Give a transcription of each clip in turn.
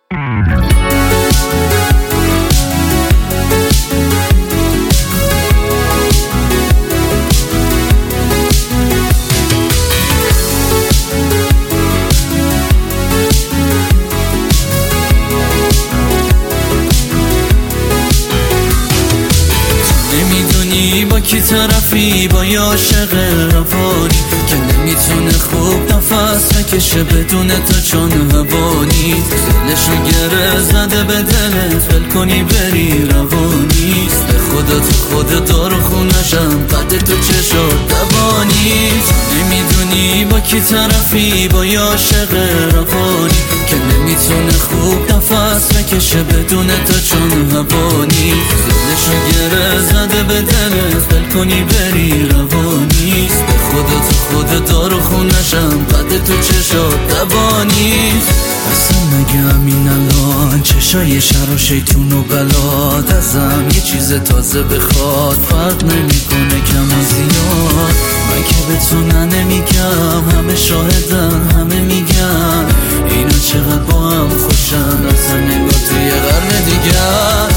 با کی طرفی، با یه عاشق روانی که نمیتونه خوب نفس نکشه بدون تو، چون هوانی دلشو گره زده به دلت، ول کنی بری روانیست. به خدا تو خود دار و خونشم قد تو چشات دوانیست. نمیدونی با کی طرفی، با یه عاشق روانی که نمیتونه خوب نفس نکشه بدون تو، چون هوانیست. دلشو گره زده به دلت، ول کنی بری روانیست. به خدا تو خود دار و خونشم قد تو چشات دوانیست. اصلا مگه همین الان چشای شر و شیطون و بلاد ازم یه چیز تازه بخواد فرق نمیکنه کم و زیاد. من که به تو نمیگم، همه شاهدن، همه میگن اینا چقدر با هم خوشن، اصلا نگاه توی قرن دیگر.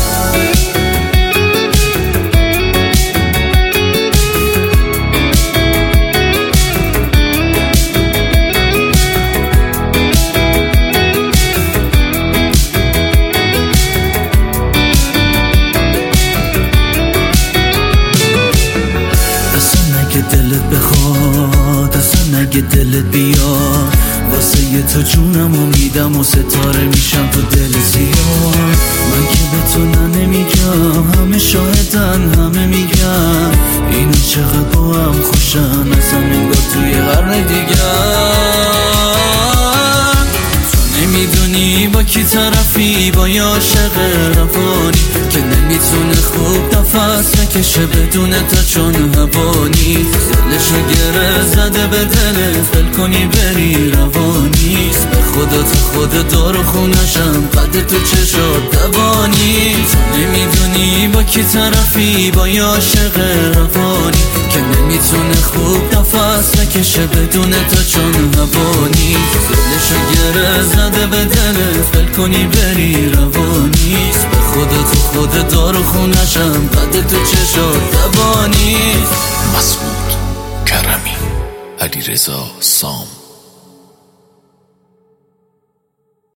دلت بخواد، اصلا نگه دلت بیاد، واسه یه تو جونمو میدم و ستاره میشم تو دل زیاد. من که به تو نمیگم، همه شاهدن، همه میگن اینا چقدر با هم خوشن، اصلا نگاه توی قرن دیگر. نمیدونی با کی طرفی، با یه عاشق روانی که نمیتونه خوب نفس نکشه بدون تو، چون هوانی دلشو گره زده به دلت، ول کنی بری روانیست. به خدا تو خود دار و خونشم قد تو چشات دوانیست. نمیدونی با کی طرفی، با یه عاشق روانی که نمیتونه خوب نفس نکشه بدون تو، چون هوانیست. دلشو گره زده به دلت، ول کنی بری روانیست. به خدا تو خود دار و خونشم قد تو چشات دوانیست. مسعود کرمی، علیرضا سام.